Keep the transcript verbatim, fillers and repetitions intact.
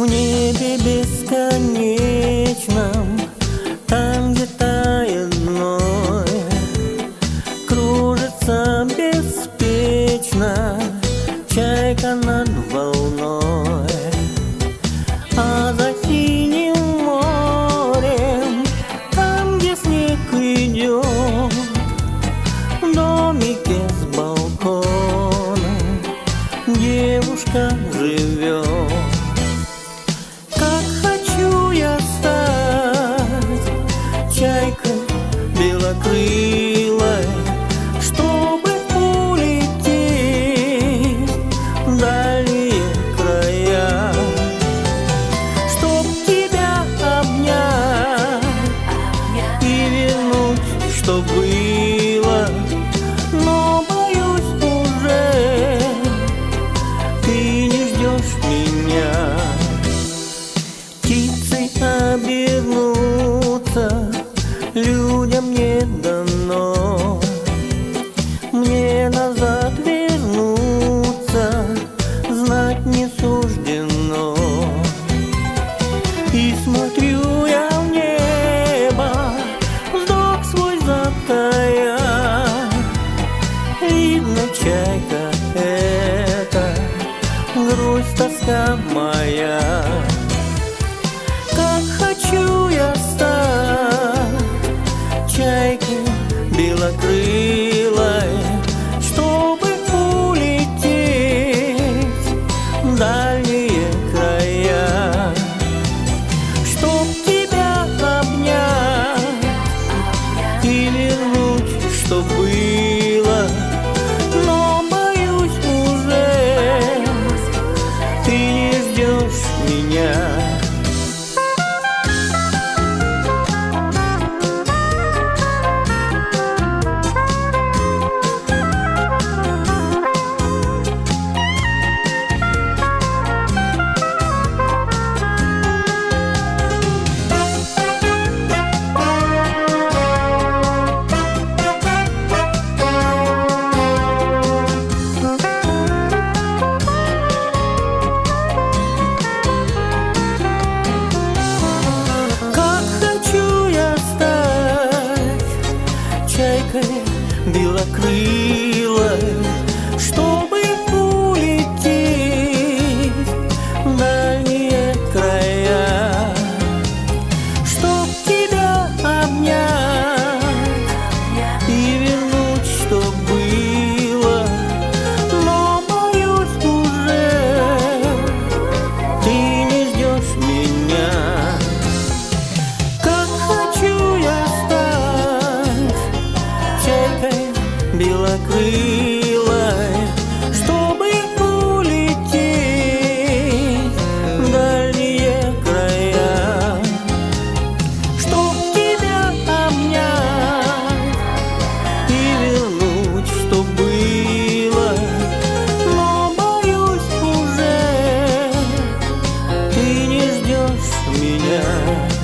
небе бесконечном, там, где тает зной, кружится беспечно чайка над волной. А за синим морем, там, где снег идет, в домике с балконом девушка живет. Как хочу я стать чайкой белокрылой, чтобы улететь в дальние края, чтоб тебя обнять и вернуть, что было. Но боюсь, уже ты не ждешь меня. Птицей обернуться людям не дано, мне назад вернуться знать не суждено. И смотрю я в небо, вздох свой затая, видно, чайка это грусть, тоска моя. Как хочу я стать чайкой белокрылой, чтобы улететь в дальние края, чтоб тебя обнять и вернуть, что было. Но боюсь, уже ты не ждешь меня. Чайкой белокрылой, чтобы улететь в дальние края, чтоб тебя обнять и вернуть, что было. Но боюсь, уже ты не ждешь меня. Как хочу я чайкой белокрылой, чтобы улететь в дальние края, чтоб тебя обнять и вернуть, что было. Но боюсь, уже ты не ждешь меня.